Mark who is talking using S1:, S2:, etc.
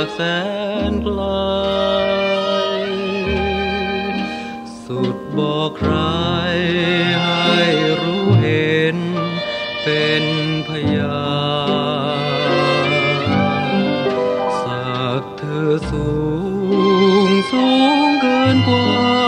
S1: แสนไกลสุดบอกใครให้รู้เห็นเป็นพยานสักเธอสูงเกินกว่า